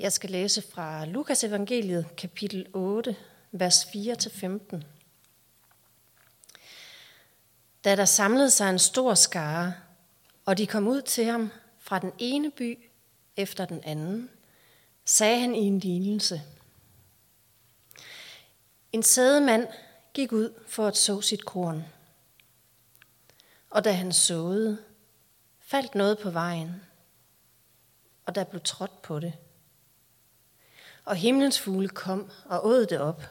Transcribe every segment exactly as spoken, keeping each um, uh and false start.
Jeg skal læse fra Lukas evangeliet, kapitel otte, vers fire til femten. Da der samlede sig en stor skare, og de kom ud til ham fra den ene by efter den anden, sagde han i en lignelse: En sædemand gik ud for at så sit korn. Og da han såede, faldt noget på vejen, og der blev trådt på det. Og himlens fugle kom og åd det op.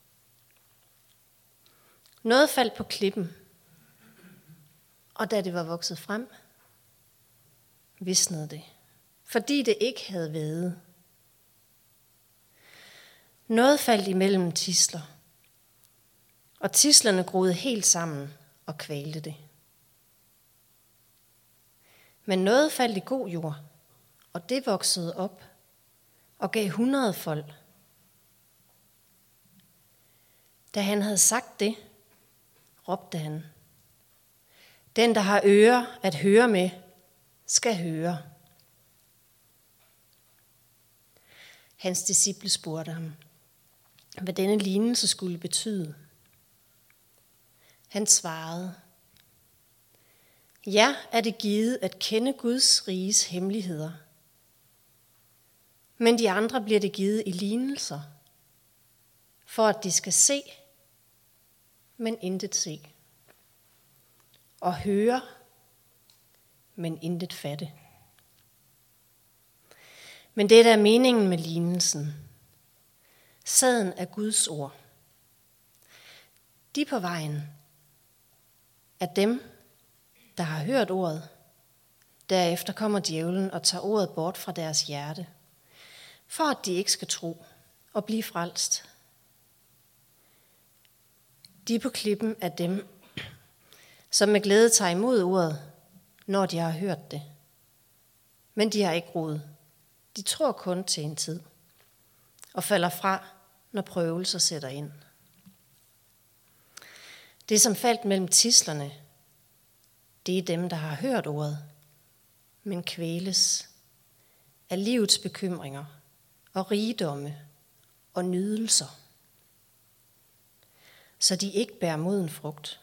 Noget faldt på klippen, og da det var vokset frem, visnede det, fordi det ikke havde væget. Noget faldt imellem tidsler, og tidslerne groede helt sammen og kvalte det. Men noget faldt i god jord, og det voksede op og gav hundredfold. Da han havde sagt det, råbte han: Den, der har ører at høre med, skal høre. Hans disciple spurgte ham, hvad denne lignelse skulle betyde. Han svarede: Ja, er det givet at kende Guds riges hemmeligheder. Men de andre bliver det givet i lignelser, for at de skal se, men intet se. Og høre, men intet fatte. Men det der er meningen med lignelsen. Sæden er Guds ord. De på vejen er dem, der har hørt ordet. Derefter kommer djævlen og tager ordet bort fra deres hjerte, for at de ikke skal tro og blive frelst. De på klippen er dem, som med glæde tager imod ordet, når de har hørt det. Men de har ikke rod. De tror kun til en tid og falder fra, når prøvelser sætter ind. Det, som faldt mellem tidslerne, det er dem, der har hørt ordet, men kvæles af livets bekymringer og rigdomme og nydelser, så de ikke bærer moden frugt.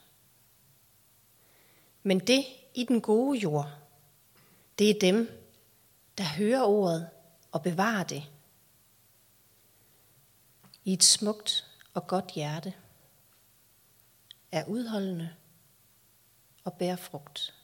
Men det i den gode jord, det er dem, der hører ordet og bevarer det i et smukt og godt hjerte, er udholdende og bærer frugt.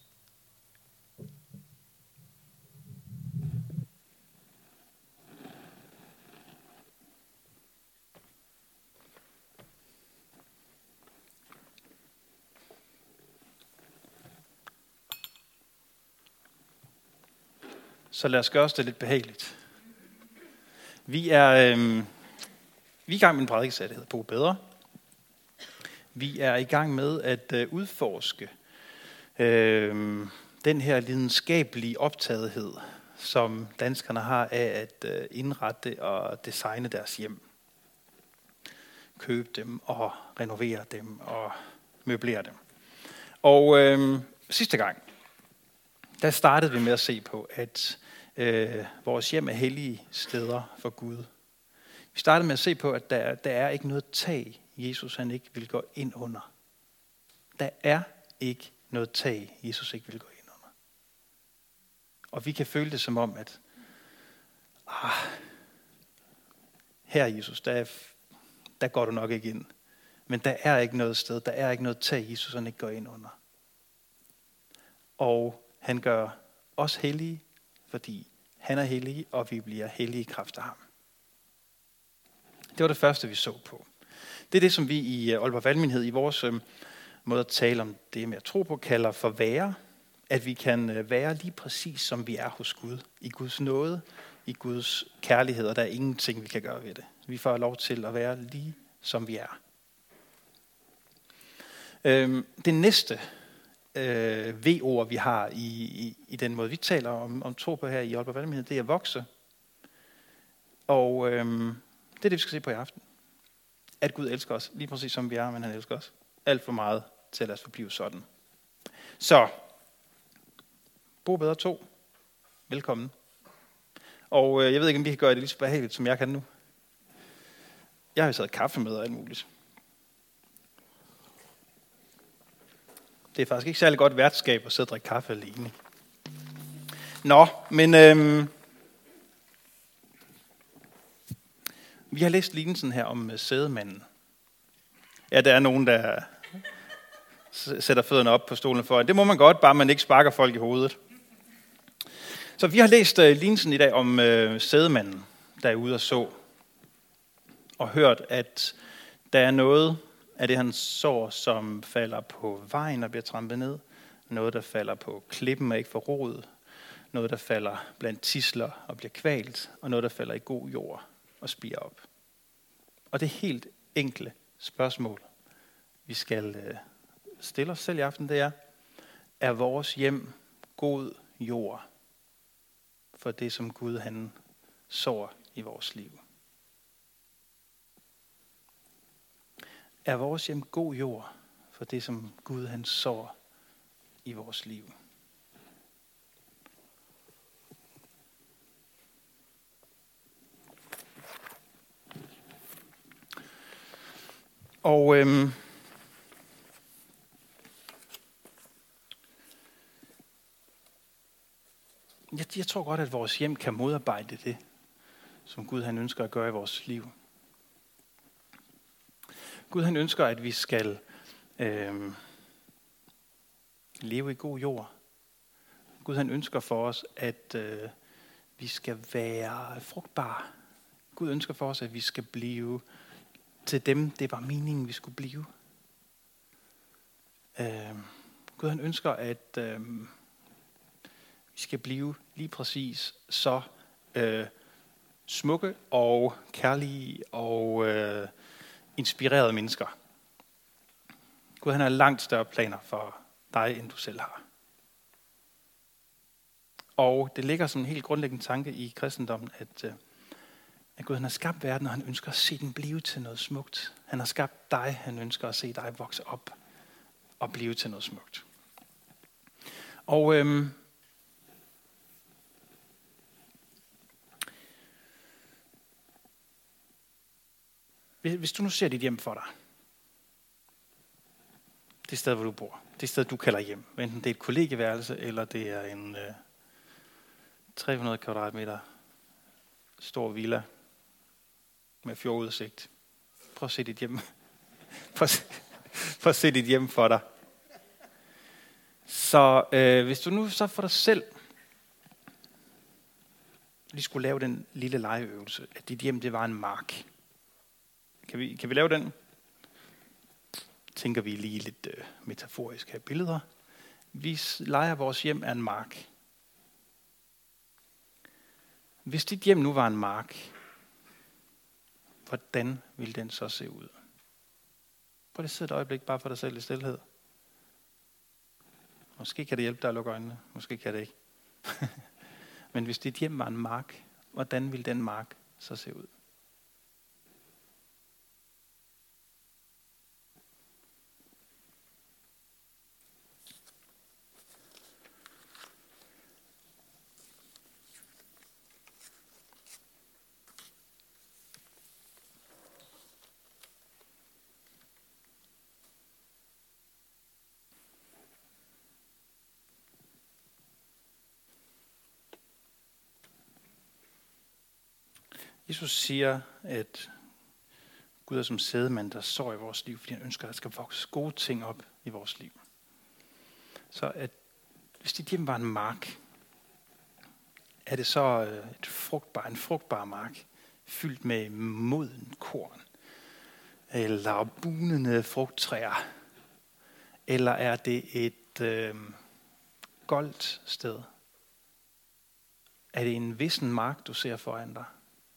Så lad os gøre os det lidt behageligt. Vi er, øh, vi er i gang med en prædikeserie, der hedder Bo Bedre. Vi er i gang med at øh, udforske øh, den her lidenskabelige optagethed, som danskerne har af at øh, indrette og designe deres hjem. Købe dem og renovere dem og møblere dem. Og øh, sidste gang, der startede vi med at se på, at øh, vores hjem er hellige steder for Gud. Vi startede med at se på, at der, der er ikke noget tag, Jesus han ikke vil gå ind under. Der er ikke noget tag, Jesus ikke vil gå ind under. Og vi kan føle det som om, at ah, her Jesus, der, er, der går du nok ikke ind. Men der er ikke noget sted, der er ikke noget tag, Jesus han ikke går ind under. Og han gør os hellige, fordi han er hellig, og vi bliver hellige i kraft af ham. Det var det første, vi så på. Det er det, som vi i Aalborg Valgmenighed, i vores øh, måde at tale om det med at tro på, kalder for være. At vi kan øh, være lige præcis, som vi er hos Gud. I Guds nåde, i Guds kærlighed, og der er ingenting, vi kan gøre ved det. Vi får lov til at være lige, som vi er. Øh, det næste øh, V-ord, vi har i, i, i den måde, vi taler om, om tro på her i Aalborg Valgmenighed, det er vokse. Og øh, det er det, vi skal se på i aften. At Gud elsker os, lige præcis som vi er, men han elsker os alt for meget til at lade os forblive sådan. Så, Bo Bedre to, velkommen. Og øh, jeg ved ikke, om vi kan gøre det lige så behageligt, som jeg kan nu. Jeg har jo taget kaffe med og alt muligt. Det er faktisk ikke særlig godt værtskab at sidde og drikke kaffe alene. Nå, men øhm, vi har læst lignelsen her om sædemanden. Ja, der er nogen, der sætter fødderne op på stolen for. Det må man godt, bare man ikke sparker folk i hovedet. Så vi har læst uh, lignelsen i dag om uh, sædemanden, der er ude og så. Og hørt, at der er noget af det, han sår, som falder på vejen og bliver trampet ned. Noget, der falder på klippen og ikke får rod. Noget, der falder blandt tisler og bliver kvalt. Og noget, der falder i god jord og spirer op. Og det helt enkle spørgsmål, vi skal uh, stille os selv i aften, det er, er vores hjem god jord for det, som Gud han sår i vores liv? Er vores hjem god jord for det, som Gud han sår i vores liv? Og øhm, jeg, jeg tror godt, at vores hjem kan modarbejde det, som Gud han ønsker at gøre i vores liv. Gud han ønsker, at vi skal øh, leve i god jord. Gud han ønsker for os, at øh, vi skal være frugtbare. Gud ønsker for os, at vi skal blive til dem, det var meningen, vi skulle blive. Øh, Gud han ønsker, at øh, vi skal blive lige præcis så øh, smukke og kærlige og øh, inspirerede mennesker. Gud han har langt større planer for dig, end du selv har. Og det ligger som en helt grundlæggende tanke i kristendommen, at, øh, at Gud han har skabt verden, og han ønsker at se den blive til noget smukt. Han har skabt dig, han ønsker at se dig vokse op og blive til noget smukt. Og øh, hvis du nu ser dit hjem for dig, det sted, hvor du bor, det sted, du kalder hjem, enten det er et kollegieværelse, eller det er en øh, tre hundrede kvadratmeter stor villa med fjordudsigt. Prøv at se dit hjem. Prøv at se, prøv at se dit hjem for dig. Så øh, hvis du nu så for dig selv lige skulle lave den lille legeøvelse, at dit hjem det var en mark. Kan vi, kan vi lave den? Tænker vi lige lidt øh, metaforisk her billeder. Vi leger vores hjem er en mark. Hvis dit hjem nu var en mark, hvordan ville den så se ud? Prøv lige at sidde et øjeblik bare for dig selv i stilhed. Måske kan det hjælpe dig at lukke øjnene. Måske kan det ikke. Men hvis dit hjem var en mark, hvordan ville den mark så se ud? Jesus siger, at Gud er som sædemand, der sår i vores liv, fordi han ønsker, at der skal vokse gode ting op i vores liv. Så at hvis dit hjem var en mark, er det så et frugtbar, en frugtbar mark, fyldt med moden korn, eller bunende frugttræer, eller er det et øh, goldt sted? Er det en vissen mark, du ser foran dig?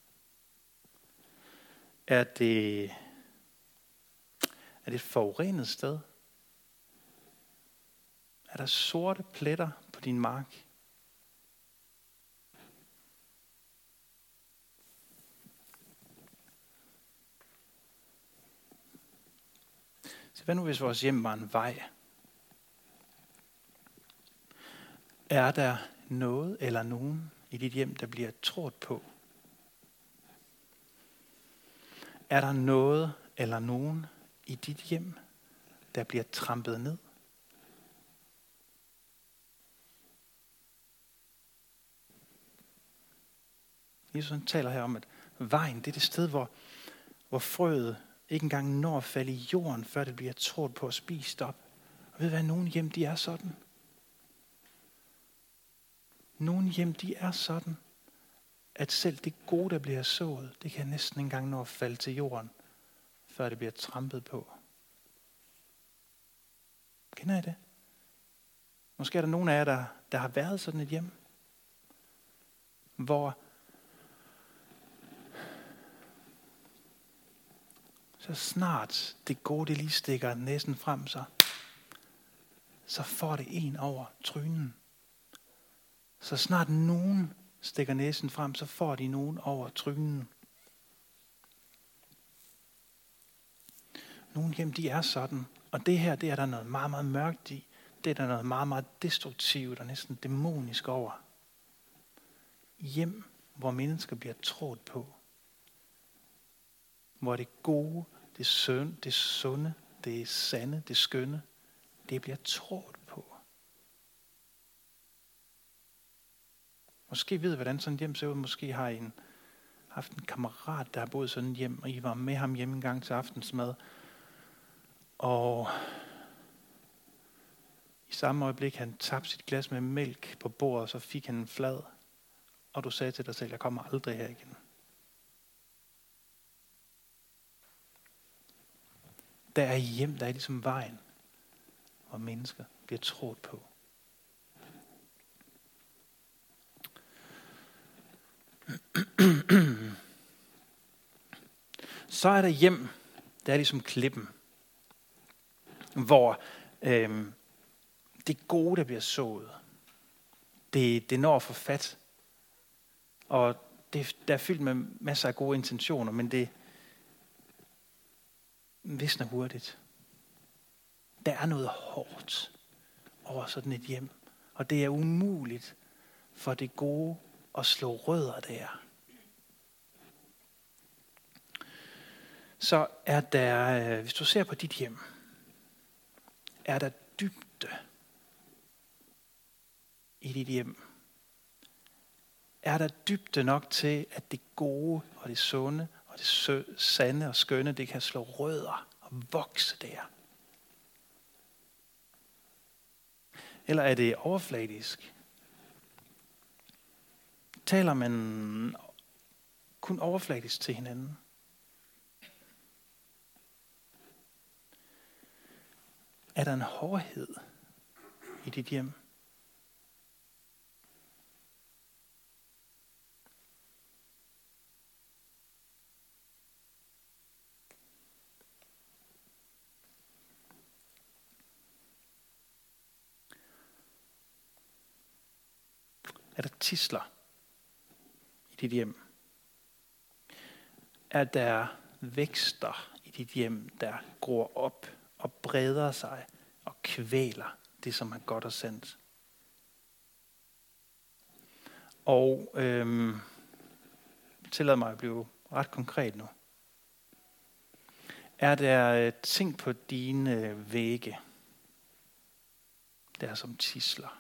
Er det, er det et forurenet sted? Er der sorte pletter på din mark? Så hvad nu hvis vores hjem var en vej? Er der noget eller nogen i dit hjem, der bliver trådt på? Er der noget eller nogen i dit hjem, der bliver trampet ned? Jesus han taler her om, at vejen, det er det sted, hvor, hvor frøet ikke engang når at falde i jorden, før det bliver trådt på og spist op. Og ved du hvad, nogle hjem, de er sådan. Nogle hjem, de er sådan, at selv det gode, der bliver sået, det kan næsten ikke engang nå at falde til jorden, før det bliver trampet på. Kender I det? Måske er der nogen af jer, der, der har været sådan et hjem, hvor så snart det gode, det lige stikker næsen frem, så, så får det en over trynen. Så snart nogen stikker næsen frem, så får de nogen over trynen. Nogle hjem, de er sådan. Og det her, det er der noget meget, meget mørkt i. Det er der noget meget, meget destruktivt og næsten dæmonisk over. Hjem, hvor mennesker bliver trådt på. Hvor det gode, det sunde, det sunde, det sande, det skønne, det bliver trådt på. Måske ved I, hvordan sådan et hjem ser ud. Måske har I en, haft en kammerat, der har boet sådan et hjem, og I var med ham hjemme en gang til aftensmad. Og i samme øjeblik, han tabte sit glas med mælk på bordet, så fik han en flad. Og du sagde til dig selv, jeg kommer aldrig her igen. Der er hjem, der er ligesom vejen, hvor mennesker bliver trådt på. Så er der hjem, der er ligesom klippen, hvor øhm, det gode, der bliver sået, det, det når for fat. Og det, der er fyldt med masser af gode intentioner, men det visner hurtigt. Der er noget hårdt over sådan et hjem, og det er umuligt for det gode at slå rødder der. Så er der, hvis du ser på dit hjem, er der dybde i dit hjem. Er der dybde nok til, at det gode og det sunde og det sø- sande og skønne, det kan slå rødder og vokse der? Eller er det overfladisk? Taler man kun overfladisk til hinanden? Er der en hårdhed i dit hjem? Er der tidsler i dit hjem? Er der vækster i dit hjem, der gror op og breder sig og kvæler det, som er godt og sandt? Og øhm, tillad mig at blive ret konkret nu. Er der ting på dine vægge, der er som tidsler?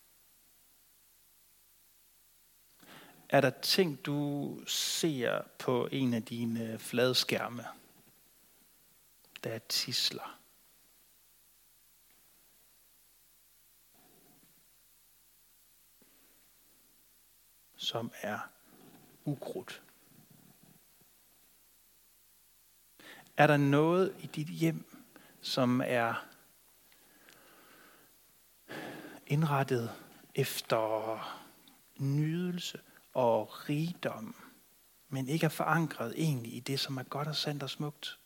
Er der ting, du ser på en af dine fladskærme, der er tidsler? Som er ukrudt? Er der noget i dit hjem, som er indrettet efter nydelse og rigdom, men ikke er forankret egentlig i det, som er godt og sandt og smukt?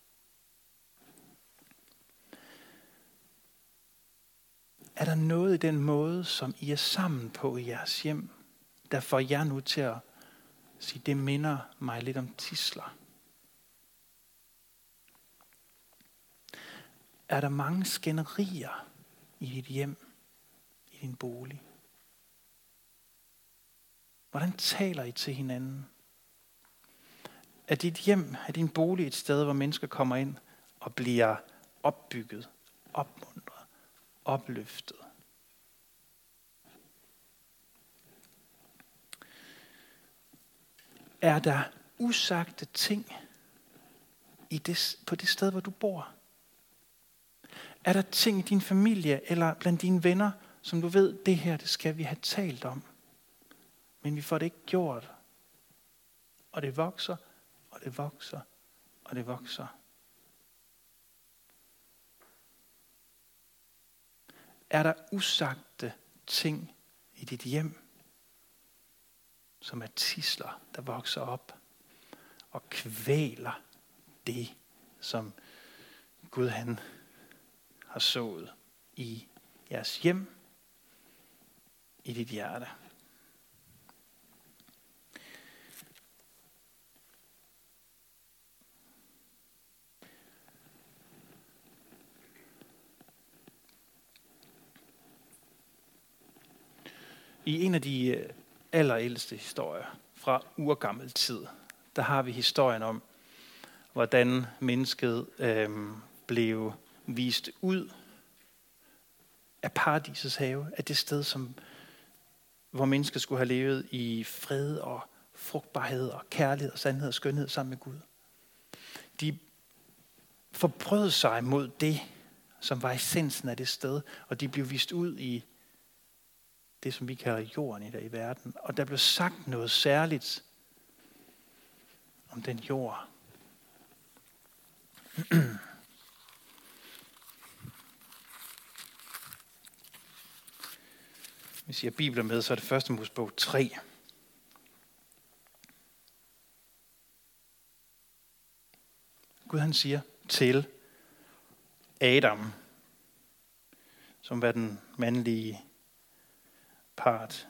Er der noget i den måde, som I er sammen på i jeres hjem, der får jer nu til at sige, det minder mig lidt om tidsler? Er der mange skænderier i dit hjem, i din bolig? Hvordan taler I til hinanden? Er dit hjem, er din bolig et sted, hvor mennesker kommer ind og bliver opbygget, opmuntret, opløftet? Er der usagte ting i det, på det sted, hvor du bor? Er der ting i din familie eller blandt dine venner, som du ved, det her, det skal vi have talt om, men vi får det ikke gjort? Og det vokser, og det vokser, og det vokser. Er der usagte ting i dit hjem, som er tidsler, der vokser op og kvæler det, som Gud han har sået i jeres hjem, i dit hjerte? I en af de allerældste historier fra urgammel tid, der har vi historien om, hvordan mennesket øh, blev vist ud af paradisets have, af det sted, som, hvor mennesket skulle have levet i fred og frugtbarhed og kærlighed og sandhed og skønhed sammen med Gud. De forbrød sig mod det, som var essensen af det sted, og de blev vist ud i det, som vi kalder jorden i dag i verden. Og der blev sagt noget særligt om den jord. Hvis jeg har Bibelen med, så er det første Mosebog tre. Gud han siger til Adam, som var den mandlige part: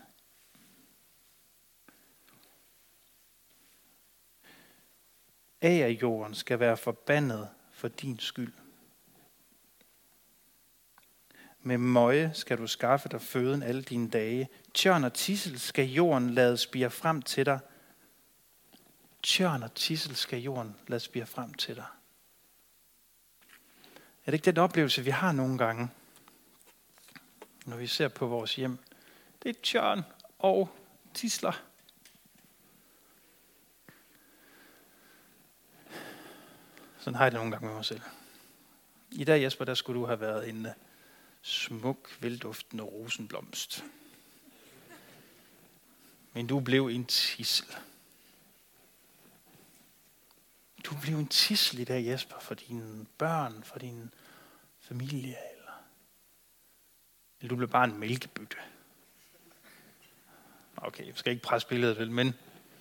Agerjorden skal være forbandet for din skyld. Med møje skal du skaffe dig føden alle dine dage. Tjørn og tidsel skal jorden lade spire frem til dig. Tjørn og tidsel skal jorden lade spire frem til dig. Er det ikke den oplevelse, vi har nogle gange, når vi ser på vores hjem? Det er tjørn og tidsler. Sådan har jeg det nogle gange med mig selv. I dag, Jesper, der skulle du have været en smuk, velduftende rosenblomst. Men du blev en tidsel. Du blev en tidsel i dag, Jesper, for dine børn, for din familie, eller, eller du blev bare en mælkebytte. Okay, jeg skal ikke presse billedet, vel, men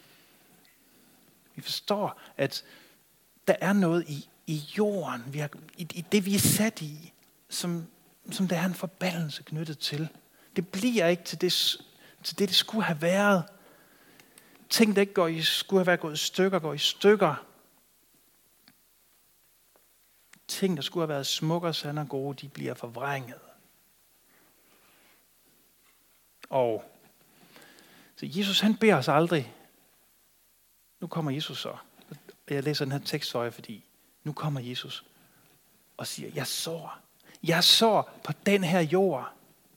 vi forstår, at der er noget i, i jorden, vi har, i, i det vi er sat i, som, som der er en forbandelse knyttet til. Det bliver ikke til det, til det, det skulle have været. Ting, der ikke går i, skulle have været gået i stykker, går i stykker. Ting, der skulle have været smukke og sande og gode, de bliver forvrænget. Og så Jesus, han beder os aldrig. Nu kommer Jesus så. Jeg læser den her tekst for jer, fordi nu kommer Jesus og siger, jeg sår. Jeg sår på den her jord.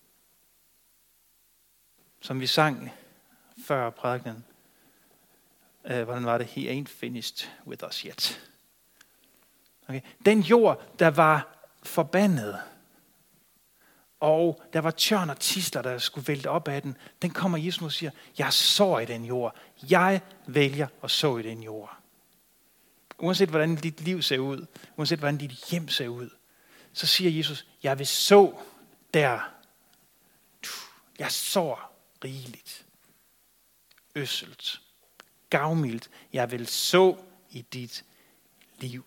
Som vi sang før prædikenen. Uh, hvordan var det? He ain't finished with us yet. Okay. Den jord, der var forbandet, og der var tjørn og tidsler, der skulle vælte op af den, den kommer Jesus og siger, jeg sår i den jord. Jeg vælger at så i den jord. Uanset hvordan dit liv ser ud, uanset hvordan dit hjem ser ud, så siger Jesus, jeg vil så der. Jeg sår rigeligt, øsselt, gavmildt. Jeg vil så i dit liv.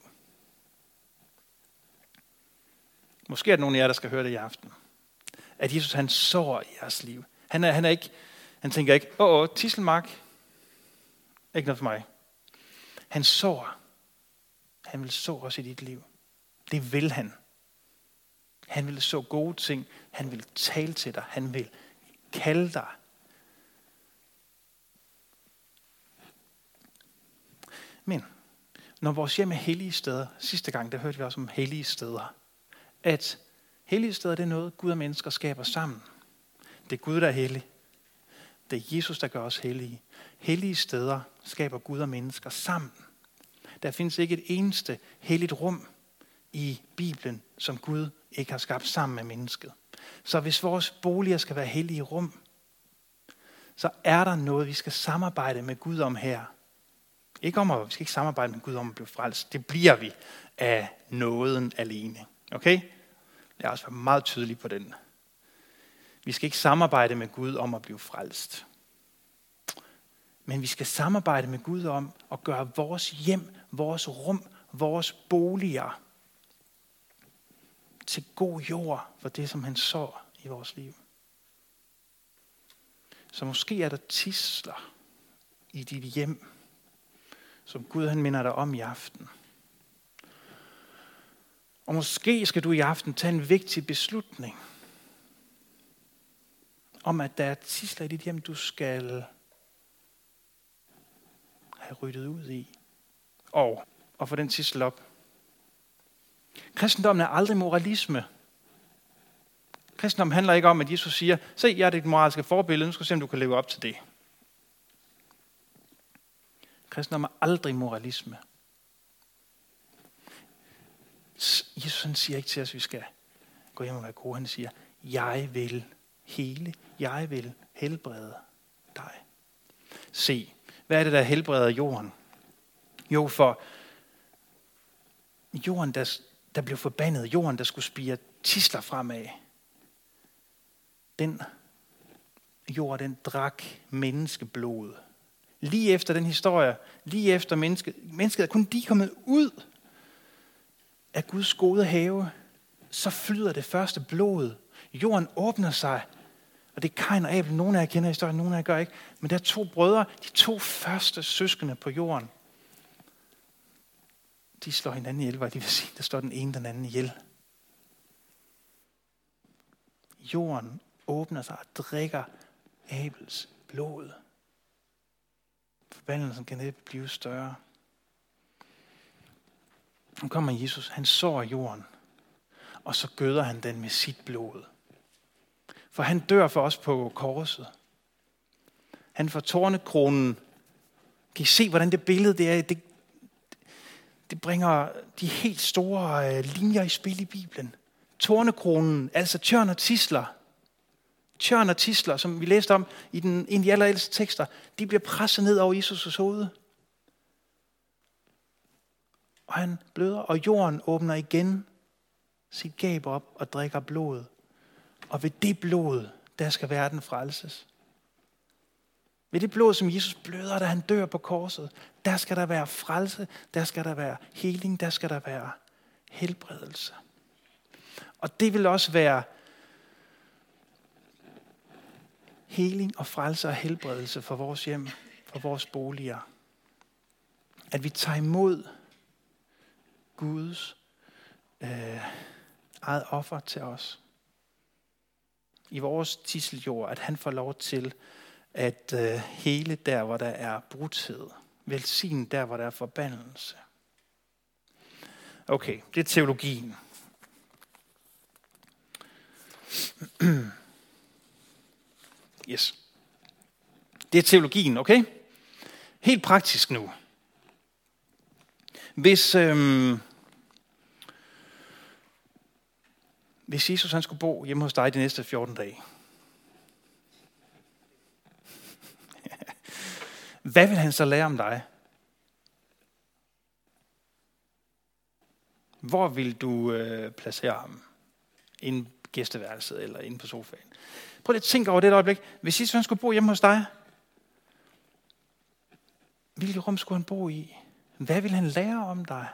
Måske er der nogen af jer, der skal høre det i aften. At Jesus, han sår i jeres liv. Han, er, han, er ikke, han tænker ikke, åh, åh, Tisselmark, ikke noget for mig. Han sår. Han vil så også i dit liv. Det vil han. Han vil så gode ting. Han vil tale til dig. Han vil kalde dig. Men når vores hjem er hellige steder, sidste gang der hørte vi også om hellige steder, at hellige steder det er noget, Gud og mennesker skaber sammen. Det er Gud, der er hellig. Det er Jesus, der gør os hellige. Hellige steder skaber Gud og mennesker sammen. Der findes ikke et eneste helligt rum i Bibelen, som Gud ikke har skabt sammen med mennesket. Så hvis vores boliger skal være hellige rum, så er der noget, vi skal samarbejde med Gud om her. Ikke om at, vi skal ikke samarbejde med Gud om at blive frelst. Det bliver vi af nåden alene. Okay? Jeg er også meget tydelig på den. Vi skal ikke samarbejde med Gud om at blive frelst. Men vi skal samarbejde med Gud om at gøre vores hjem, vores rum, vores boliger til god jord for det, som han sår i vores liv. Så måske er der tidsler i dit hjem, som Gud han minder dig om i aften. Og måske skal du i aften tage en vigtig beslutning om, at der er tidsler i dit hjem, du skal have ryddet ud i. Og, og få den tidsel op. Kristendommen er aldrig moralisme. Kristendommen handler ikke om, at Jesus siger, se, jeg er dit moralske forbillede, nu skal du se, om du kan leve op til det. Kristendommen er aldrig moralisme. Jesus han siger ikke til os, at vi skal gå hjem og være gode. Han siger, jeg vil hele, jeg vil helbrede dig. Se, hvad er det, der helbreder jorden? Jo, for jorden, der, der blev forbandet, jorden, der skulle spire tidsler fremad, den jord, den drak menneskeblod. Lige efter den historie, lige efter mennesket, mennesket er kun de kommet ud af Guds gode have, så flyder det første blod. Jorden åbner sig, og det er Kain og Abel. Nogle af jer kender historien, nogle af jer gør ikke. Men der er to brødre, de to første søskende på jorden. De slår hinanden ihjel, hvad de vil sige. Der står den ene den anden ihjel. Jorden åbner sig og drikker Abels blod. Forbandelsen kan ikke blive større. Nu kommer Jesus, han sår jorden, og så gøder han den med sit blod. For han dør for os på korset. Han får tornekronen. Kan I se, hvordan det billede det er? Det, det bringer de helt store linjer i spil i Bibelen. Tornekronen, altså tjørn og tidsler. Tjørn og tidsler, som vi læste om i den, en af de allerældste tekster, de bliver presset ned over Jesus' hoved. Og han bløder, og jorden åbner igen sit gab op og drikker blod. Og ved det blod, der skal verden frelses. Ved det blod, som Jesus bløder, da han dør på korset, der skal der være frelse, der skal der være heling, der skal der være helbredelse. Og det vil også være heling og frelse og helbredelse for vores hjem, for vores boliger. At vi tager imod Guds øh, eget offer til os. I vores tidseljord, at han får lov til at øh, hele der, hvor der er brudthed. Velsigne der, hvor der er forbandelse. Okay, det er teologien. Yes. Det er teologien, okay? Helt praktisk nu. Hvis, øhm, hvis Jesus han skulle bo hjemme hos dig de næste fjorten dage, hvad vil han så lære om dig? Hvor vil du øh, placere ham? Inde på gæsteværelset eller inde på sofaen? Prøv lige at tænke over det et øjeblik. Hvis Jesus han skulle bo hjemme hos dig, hvilket rum skulle han bo i? Hvad vil han lære om dig?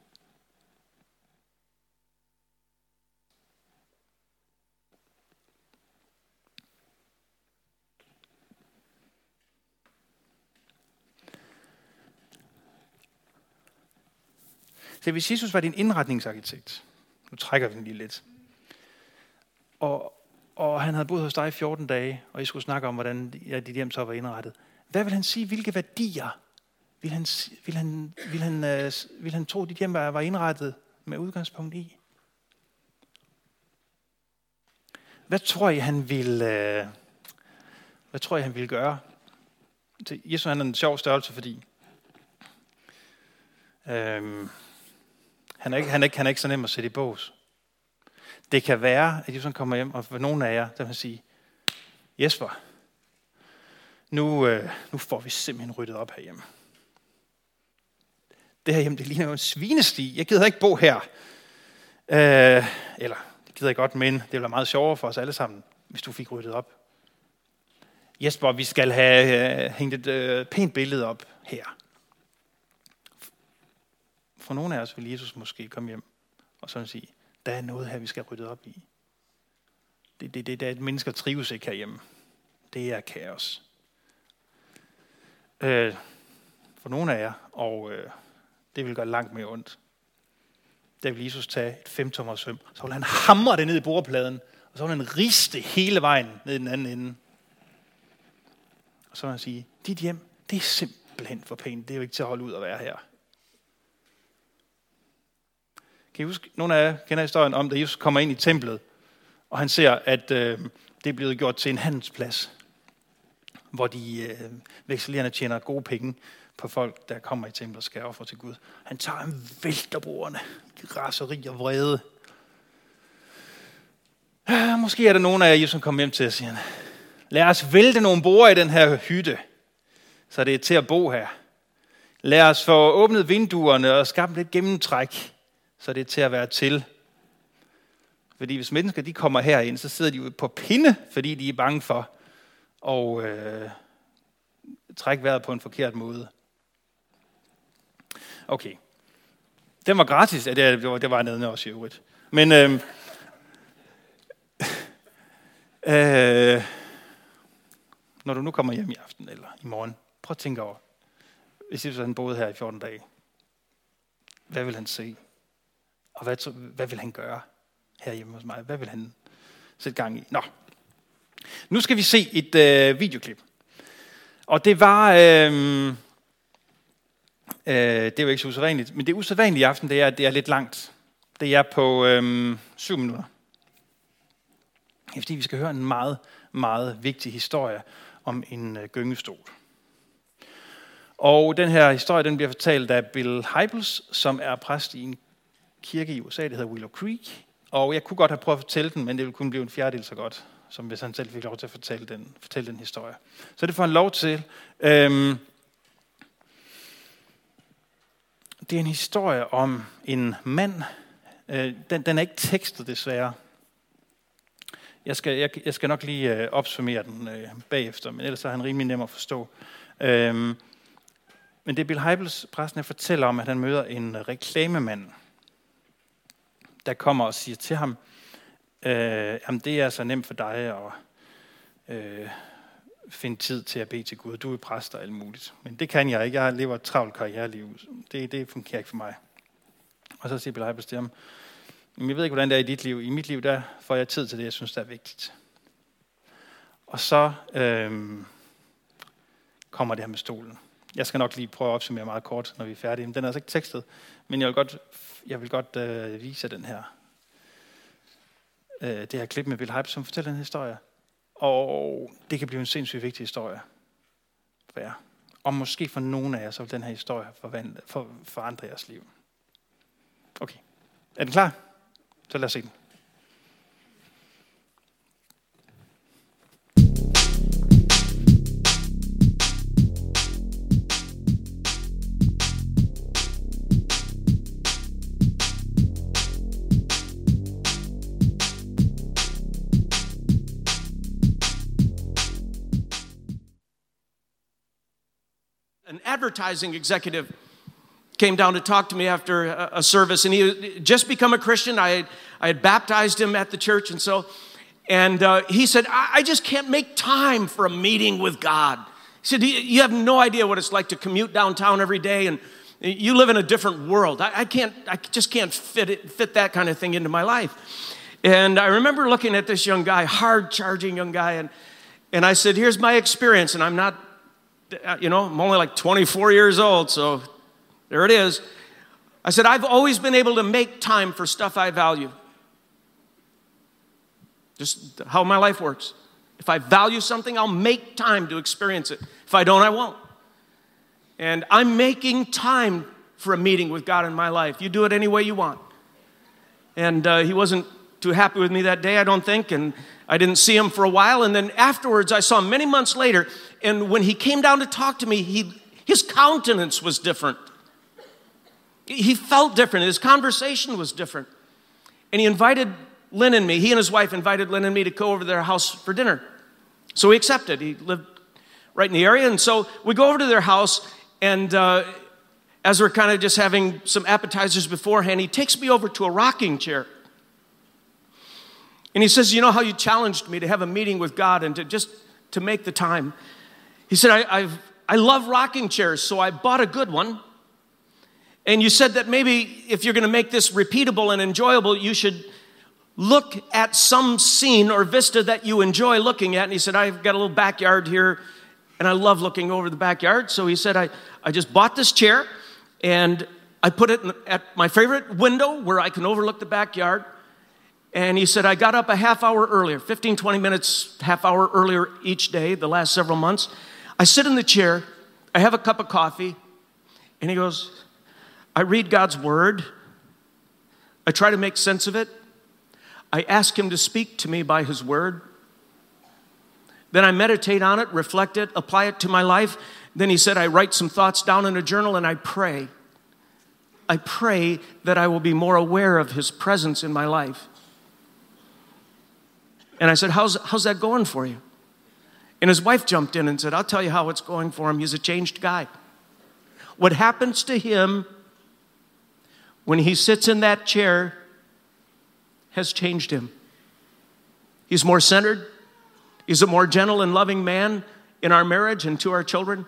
Så hvis Jesus var din indretningsarkitekt, nu trækker vi den lige lidt, og, og han havde boet hos dig i fjorten dage, og I skulle snakke om, hvordan ja, dit hjem så var indrettet, hvad vil han sige, hvilke værdier Vil han, vil han, vil han, øh, vil han tro, at dit hjem var, var indrettet med udgangspunkt i? Hvad tror I, han vil, øh, hvad tror I, han vil gøre? Jesus han er en sjov størrelse, fordi øh, han, er ikke, han, er ikke, han er ikke så nem at sætte i bås. Det kan være, at Jesus kommer hjem, og for nogle af jer, der vil sige, Jesper, nu, øh, nu får vi simpelthen ryddet op herhjemme. Det her hjem, det ligner jo en svinesti. Jeg gider ikke bo her. Øh, eller, det gider jeg godt, men det ville være meget sjovere for os alle sammen, hvis du fik ryddet op. Jesper, vi skal have øh, hængt et øh, pænt billede op her. For nogle af os vil Jesus måske komme hjem og sådan sige, der er noget her, vi skal rydde op i. Det, det, det, det er, at mennesker trives ikke herhjemme. Det er kaos. Øh, for nogle af jer, og øh, det vil gøre langt mere ondt. Der vil Jesus tage et femtommer søm, så vil han hamre det ned i bordpladen, og så vil han riste hele vejen ned i den anden ende. Og så vil han sige, dit hjem, det er simpelthen for pænt. Det er jo ikke til at holde ud at være her. Kan I huske, nogle af jer kender historien om, da Jesus kommer ind i templet, og han ser, at øh, det er blevet gjort til en handelsplads, hvor de øh, vekselerende tjener gode penge på folk, der kommer i templet og skal ofre til Gud. Han tager en vælter bordene, raseri og vrede. Ja, måske er der nogen af jer, Jesus kommer hjem til og siger, lad os vælte nogle borde i den her hytte, så det er til at bo her. Lad os få åbnet vinduerne og skabt lidt gennemtræk, så det er til at være til. Fordi hvis mennesker de kommer herind, så sidder de jo på pinde, fordi de er bange for at øh, trække vejret på en forkert måde. Okay. Den var gratis. Ja, det var, det var nede også i øvrigt. Men øh, øh, når du nu kommer hjem i aften eller i morgen, prøv at tænke over, hvis Jesus han boede her i fjorten dage, hvad vil han se? Og hvad, hvad vil han gøre herhjemme hos mig? Hvad vil han sætte gang i? Nå. Nu skal vi se et øh, videoklip. Og det var... Øh, øh, det er jo ikke så usædvanligt, men det usædvanlige i aften, det er, at det er lidt langt. Det er på øh, syv minutter. Det er fordi, vi skal høre en meget, meget vigtig historie om en øh, gyngestol. Og den her historie, den bliver fortalt af Bill Hybels, som er præst i en kirke i U S A, det hedder Willow Creek. Og jeg kunne godt have prøvet at fortælle den, men det ville kun blive en fjerdedel så godt, som hvis han selv fik lov til at fortælle den, fortælle den historie. Så det får han lov til. Øhm, det er en historie om en mand. Øh, den, den er ikke tekstet desværre. Jeg skal, jeg, jeg skal nok lige øh, opsummere den øh, bagefter, men ellers er han rimelig nem at forstå. Øhm, men det er Bill Hybels, præsten, der fortæller om, at han møder en reklamemand, der kommer og siger til ham, øh, jamen det er så nemt for dig at øh, finde tid til at bede til Gud. Du er præst og alt muligt. Men det kan jeg ikke. Jeg lever et travlt karriereliv. Det, det fungerer ikke for mig. Og så siger Bill Hybels til ham, jeg ved ikke, hvordan det er i dit liv. I mit liv, der får jeg tid til det, jeg synes, der er vigtigt. Og så øh, kommer det her med stolen. Jeg skal nok lige prøve at opsummere meget kort, når vi er færdige. Den er altså ikke tekstet, men jeg vil godt, jeg vil godt øh, vise den her, øh, det her klip med Bill Hybels, som fortæller den historie. Og det kan blive en sindssygt vigtig historie for jer. Og måske for nogen af jer, så vil den her historie forvandle, for, forandre jeres liv. Okay, er den klar? Så lad os se den. An advertising executive came down to talk to me after a, a service, and he had just become a Christian. I had, I had baptized him at the church, and so, and uh, he said, I, I just can't make time for a meeting with God. He said, you have no idea what it's like to commute downtown every day, and you live in a different world. I, I can't, I just can't fit it, fit that kind of thing into my life. And I remember looking at this young guy, hard-charging young guy, and, and I said, here's my experience, and I'm not you know, I'm only like twenty-four years old, so there it is. I said, I've always been able to make time for stuff I value. Just how my life works. If I value something, I'll make time to experience it. If I don't, I won't. And I'm making time for a meeting with God in my life. You do it any way you want. And uh, he wasn't too happy with me that day, I don't think, and I didn't see him for a while. And then afterwards, I saw him many months later, and when he came down to talk to me, he, his countenance was different. He felt different. His conversation was different. And he invited Lynn and me, he and his wife invited Lynn and me to go over to their house for dinner. So we accepted. He lived right in the area, and so we go over to their house, and uh, as we're kind of just having some appetizers beforehand, he takes me over to a rocking chair. And he says, you know how you challenged me to have a meeting with God and to just to make the time? He said, I, I've, I love rocking chairs, so I bought a good one. And you said that maybe if you're going to make this repeatable and enjoyable, you should look at some scene or vista that you enjoy looking at. And he said, I've got a little backyard here, and I love looking over the backyard. So he said, I, I just bought this chair, and I put it at my favorite window where I can overlook the backyard. And he said, I got up a half hour earlier, fifteen, twenty minutes, half hour earlier each day, the last several months. I sit in the chair, I have a cup of coffee, and he goes, I read God's word. I try to make sense of it. I ask him to speak to me by his word. Then I meditate on it, reflect it, apply it to my life. Then he said, I write some thoughts down in a journal and I pray. I pray that I will be more aware of his presence in my life. And I said, how's, how's that going for you? And his wife jumped in and said, I'll tell you how it's going for him. He's a changed guy. What happens to him when he sits in that chair has changed him. He's more centered. He's a more gentle and loving man in our marriage and to our children.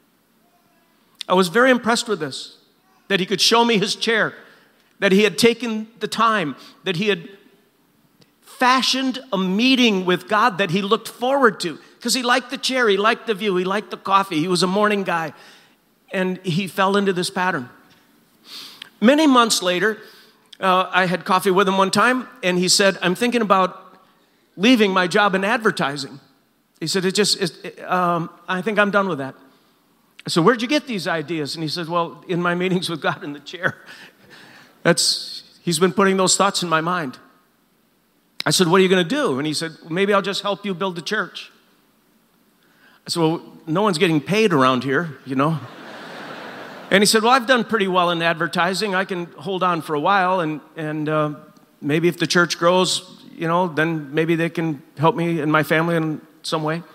I was very impressed with this, that he could show me his chair, that he had taken the time, that he had fashioned a meeting with God that he looked forward to, because he liked the chair, he liked the view, he liked the coffee, he was a morning guy, and he fell into this pattern. Many months later, uh, I had coffee with him one time, and he said, I'm thinking about leaving my job in advertising. He said, it just, it, um, I think I'm done with that. I said, where'd you get these ideas? And he said, well, in my meetings with God in the chair. That's, he's been putting those thoughts in my mind. I said, what are you going to do? And he said, maybe I'll just help you build the church. I said, well, no one's getting paid around here, you know. And he said, well, I've done pretty well in advertising. I can hold on for a while, and, and uh, maybe if the church grows, you know, then maybe they can help me and my family in some way.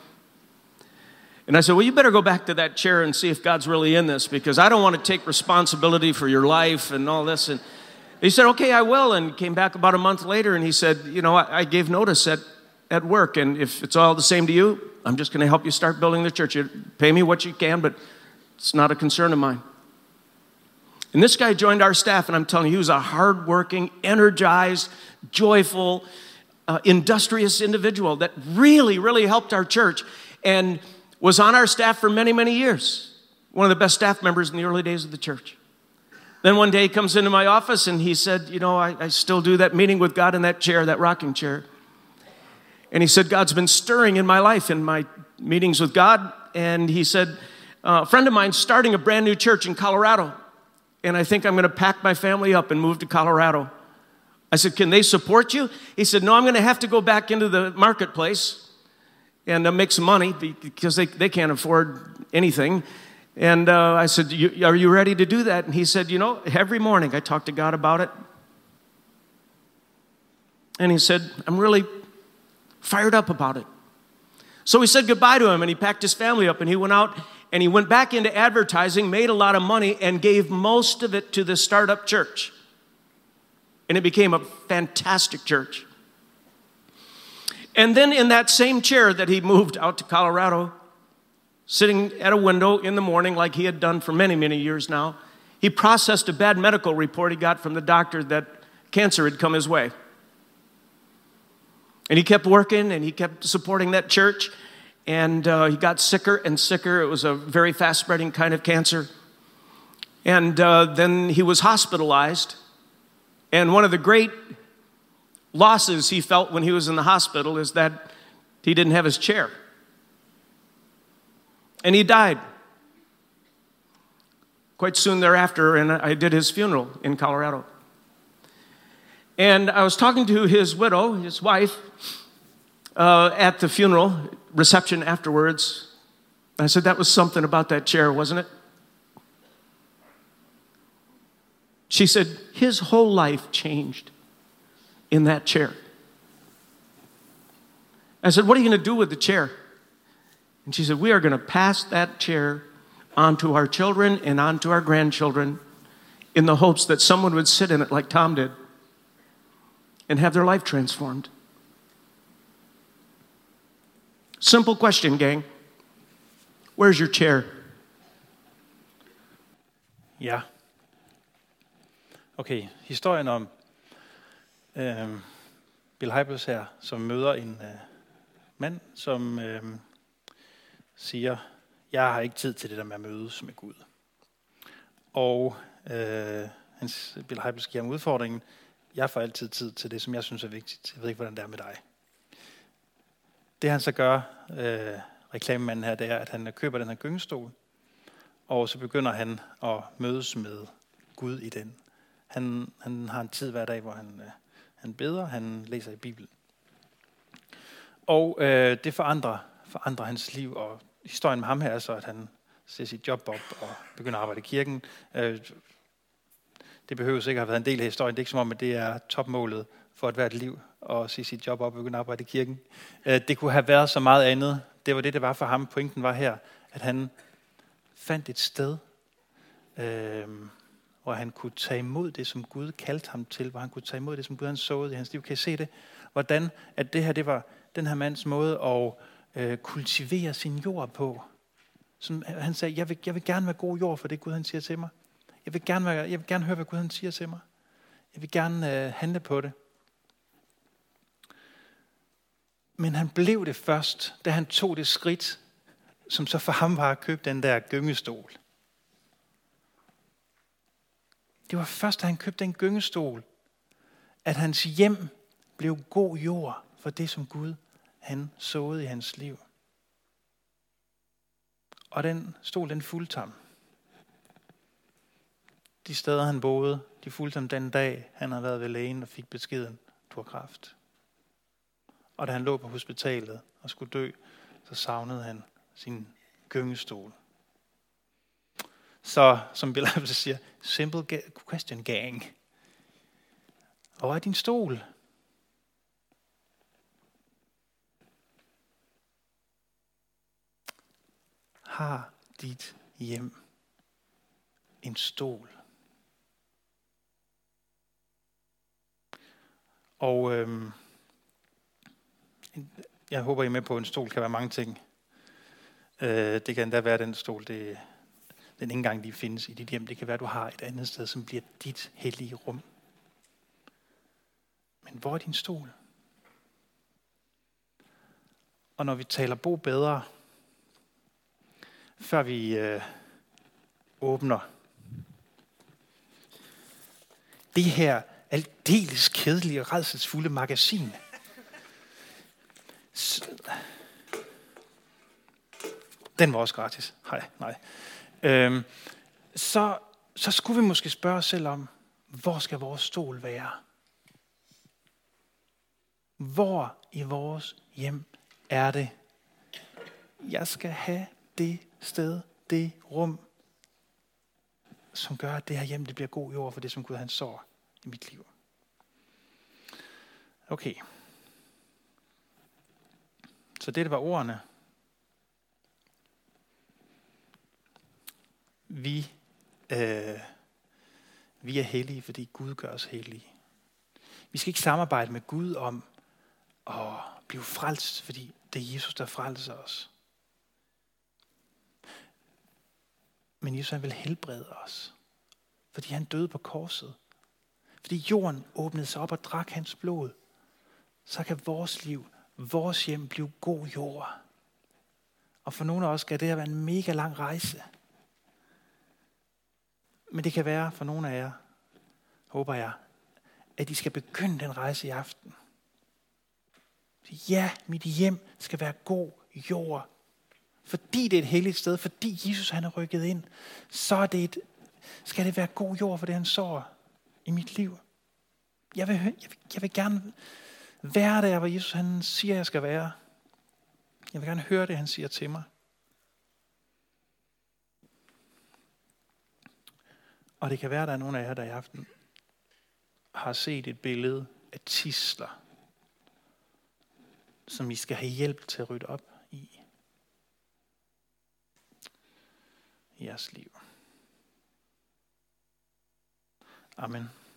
And I said, well, you better go back to that chair and see if God's really in this, because I don't want to take responsibility for your life and all this. And he said, okay, I will, and came back about a month later, and he said, you know, I, I gave notice at, at work, and if it's all the same to you, I'm just going to help you start building the church. You pay me what you can, but it's not a concern of mine. And this guy joined our staff, and I'm telling you, he was a hardworking, energized, joyful, uh, industrious individual that really, really helped our church and was on our staff for many, many years. One of the best staff members in the early days of the church. Then one day he comes into my office, and he said, you know, I, I still do that meeting with God in that chair, that rocking chair. And he said, God's been stirring in my life, in my meetings with God. And he said, uh, a friend of mine's starting a brand new church in Colorado. And I think I'm going to pack my family up and move to Colorado. I said, can they support you? He said, no, I'm going to have to go back into the marketplace and uh, make some money because they, they can't afford anything. And uh, I said, you, are you ready to do that? And he said, you know, every morning I talk to God about it. And he said, I'm really fired up about it. So we said goodbye to him, and he packed his family up, and he went out, and he went back into advertising, made a lot of money, and gave most of it to the startup church. And it became a fantastic church. And then in that same chair that he moved out to Colorado, sitting at a window in the morning like he had done for many, many years now, he processed a bad medical report he got from the doctor that cancer had come his way. And he kept working, and he kept supporting that church. and uh, he got sicker and sicker. It was a very fast-spreading kind of cancer. And uh, then he was hospitalized. And one of the great losses he felt when he was in the hospital is that he didn't have his chair. And he died quite soon thereafter, and I did his funeral in Colorado. And I was talking to his widow, his wife, uh, at the funeral reception afterwards. I said, that was something about that chair, wasn't it? She said, his whole life changed in that chair. I said, what are you going to do with the chair? And she said, we are going to pass that chair on to our children and on to our grandchildren in the hopes that someone would sit in it like Tom did and have their life transformed. Simple question, gang. Where's your chair? Ja. Okay, historien om øh, Bill Hybels her, som møder en øh, mand, som øh, siger, jeg har ikke tid til det der med at mødes med Gud. Og øh, hans, Bill Hybels giver ham udfordringen, jeg får altid tid til det, som jeg synes er vigtigt. Jeg ved ikke, hvordan det er med dig. Det han så gør, øh, reklamemanden her, det er, at han køber den her gyngestol, og så begynder han at mødes med Gud i den. Han, han har en tid hver dag, hvor han, øh, han beder, han læser i Bibelen. Og øh, det forandrer, forandrer hans liv, og historien med ham her er så, at han ser sit job op og begynder at arbejde i kirken. Øh, det behøver sikkert have været en del af historien. Det er ikke som om, at det er topmålet for et hvert liv at se sit job op og begynde at arbejde i kirken. Øh, det kunne have været så meget andet. Det var det, det var for ham. Pointen var her, at han fandt et sted, øh, hvor han kunne tage imod det, som Gud kaldte ham til, hvor han kunne tage imod det, som Gud han såede i hans liv. Kan I se det? Hvordan at det her, det var den her mands måde at øh, kultivere sin jord på. Som han sagde, jeg vil, jeg vil gerne være god jord for det, Gud han siger til mig. Jeg vil gerne, være, jeg vil gerne høre, hvad Gud han siger til mig. Jeg vil gerne øh, handle på det. Men han blev det først, da han tog det skridt, som så for ham var at købe den der gyngestol. Det var først, da han købte den gyngestol, at hans hjem blev god jord for det, som Gud han såede i hans liv. Og den stol, den fulgte ham. De steder, han boede, de fulgte ham den dag, han havde været ved lægen og fik beskeden, du har kræft. Og da han lå på hospitalet og skulle dø, så savnede han sin gyngestol. Så, som Bill Hybels siger, simple question, gang. Hvor er din stol? Har dit hjem en stol? Og øhm, jeg håber, I er med på, at en stol kan være mange ting. Øh, det kan endda være den stol, det, den indgang, de findes i dit hjem. Det kan være, at du har et andet sted, som bliver dit hellige rum. Men hvor er din stol? Og når vi taler bo bedre, før vi øh, åbner det her aldeles kedelige og rædselsfulde magasin, den var også gratis. Nej, nej. Øhm, så, så skulle vi måske spørge os selv om, hvor skal vores stol være? Hvor i vores hjem er det, jeg skal have det sted, det rum, som gør, at det her hjem det bliver god jord for det, som Gud han sår i mit liv. Okay. Så det, det var ordene. Vi, øh, vi er hellige, fordi Gud gør os hellige. Vi skal ikke samarbejde med Gud om at blive frelst, fordi det er Jesus, der frelser os. Men Jesus han vil helbrede os, fordi han døde på korset. Fordi jorden åbnede sig op og drak hans blod, så kan vores liv, vores hjem blive god jord. Og for nogle af os skal det her være en mega lang rejse. Men det kan være for nogle af jer, håber jeg, at I skal begynde den rejse i aften. Ja, mit hjem skal være god jord. Fordi det er et helligt sted, fordi Jesus han er rykket ind, så er det et, skal det være god jord for det, han sår i mit liv. Jeg vil, jeg vil, jeg vil gerne være der, hvor Jesus han siger, jeg skal være. Jeg vil gerne høre det, han siger til mig. Og det kan være, at der er nogle af jer, der i aften har set et billede af tidsler, som I skal have hjælp til at rydde op i. I jeres liv. Amen.